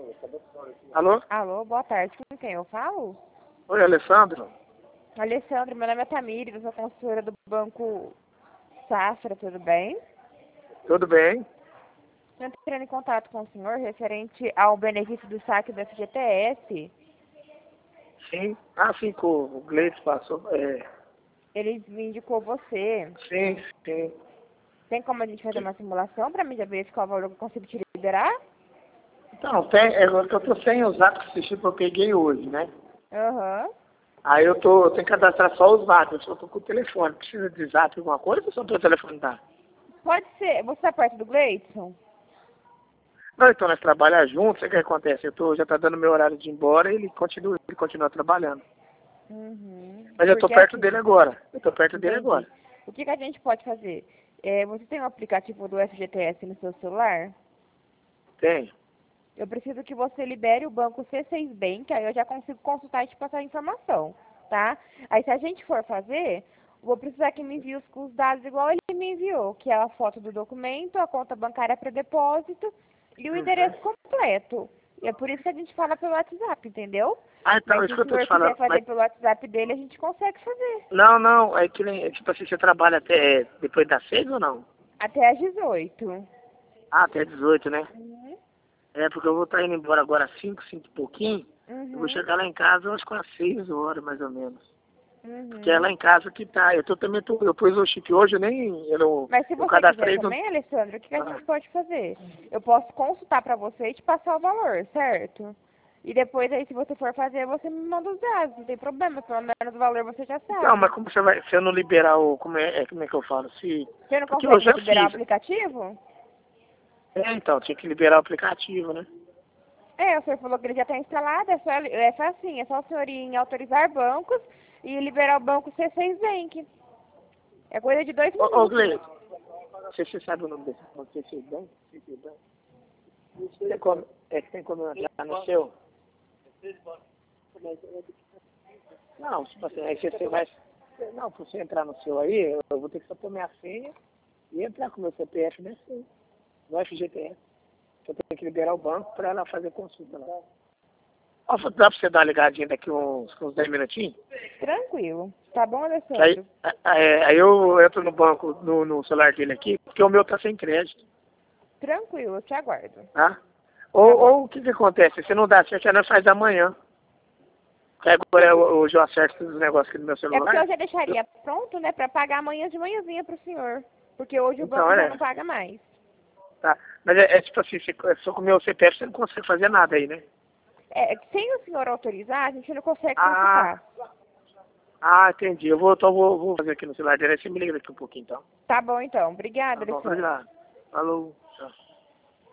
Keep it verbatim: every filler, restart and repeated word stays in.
Alô? Alô, boa tarde. Com quem eu falo? Oi, Alessandro. Alessandro, meu nome é Tamires, eu sou consultora do Banco Safra, tudo bem? Tudo bem? Estou entrando em contato com o senhor referente ao benefício do saque do F G T S. Sim. Ah, sim, que o Gleice passou. É, Ele me indicou você. sim, sim. Tem como a gente fazer uma simulação para mim já ver qual valor que eu consigo te liberar? Então, tem, é que eu tô sem os dados que esse eu peguei hoje, né? Aham. Aí eu tô, eu tenho que cadastrar só os dados, eu só tô com o telefone. Precisa de zap alguma coisa ou só o telefone dá? Pode ser. Você está perto do Gleidson? Não, então nós trabalhamos juntos, sabe o que acontece? Eu tô, já tá dando meu horário de ir embora e ele continua, ele continua trabalhando. Uhum. Mas eu tô Porque perto assim, dele agora. Eu tô perto dele entendi. agora. O que, que a gente pode fazer? É, você tem um aplicativo do F G T S no seu celular? Tem. Eu preciso que você libere o banco C seis Bank, aí eu já consigo consultar e te passar a informação, tá? Aí se a gente for fazer, vou precisar que me envie os, os dados igual ele me enviou, que é a foto do documento, a conta bancária para depósito e o Uhum. endereço completo. E é por isso que a gente fala pelo WhatsApp, entendeu? Ah, então, Mas isso se o que eu tô te senhor quiser falando. fazer Mas, pelo WhatsApp dele, a gente consegue fazer. não, não, é que nem, é tipo assim, você trabalha até depois das seis ou não? Até às dezoito. Ah, até dezoito, né? Uhum. É, porque eu vou estar indo embora agora às cinco, cinco e pouquinho. Eu vou Uhum. chegar lá em casa, eu acho que às seis horas, mais ou menos. Porque é Uhum. lá em casa que tá. Eu tô também, tô, eu pus o chip hoje, eu nem, eu não, Mas se eu você quiser cadastrei no... também, Alessandro, o que, que a Ah, gente pode fazer? Eu posso consultar para você e te passar o valor, certo? E depois aí, se você for fazer, você me manda os dados, não tem problema, pelo menos o valor você já então, mas sabe. como você vai, se eu não liberar o, como é, é, como é que eu falo? Se, Você não porque eu consegue me já liberar o fiz. aplicativo? É, então, tinha que liberar o aplicativo, né? É, o senhor falou que ele já está instalado, é só, é só assim, é só o senhor ir em autorizar bancos e liberar o banco C seis Bank. É coisa de dois Ô, ô minutos. Gleice, você, você sabe o nome desse banco? C C Bank? C C Bank? Tem como, é que tem como entrar no seu? Não, tipo assim, aí você vai... Não, pra você entrar no seu aí, eu vou ter que só pôr minha senha e entrar com o meu C P F nesse, no F G T S. Eu tenho que liberar o banco para ela fazer consulta lá. Ó, dá pra você dar uma ligadinha daqui uns, uns dez minutinhos? Tranquilo. Tá bom, Que aí, Alessandro? aí, aí eu entro no banco, no, no celular dele aqui, porque o meu tá sem crédito, Tranquilo, eu te aguardo. tá? Tá Ou, bom. ou o que que acontece? Se não dá certo, nós faz amanhã. Que agora hoje eu acerto todos os negócios aqui no meu É porque eu celular. já Eu- deixaria pronto, né, pra pagar amanhã de manhãzinha pro senhor. Porque hoje o então, banco já não é. paga mais. Tá. Mas é, é tipo assim, se, só com o meu C P F você não consegue fazer nada aí, né? É, sem o senhor autorizar, a gente não consegue Ah, consultar. ah, entendi. Eu vou, então vou, vou fazer aqui no celular dele. Você me liga daqui um pouquinho, então. Tá bom, então. Obrigada, Tá bom, Alessandro. obrigado. Falou. Tchau.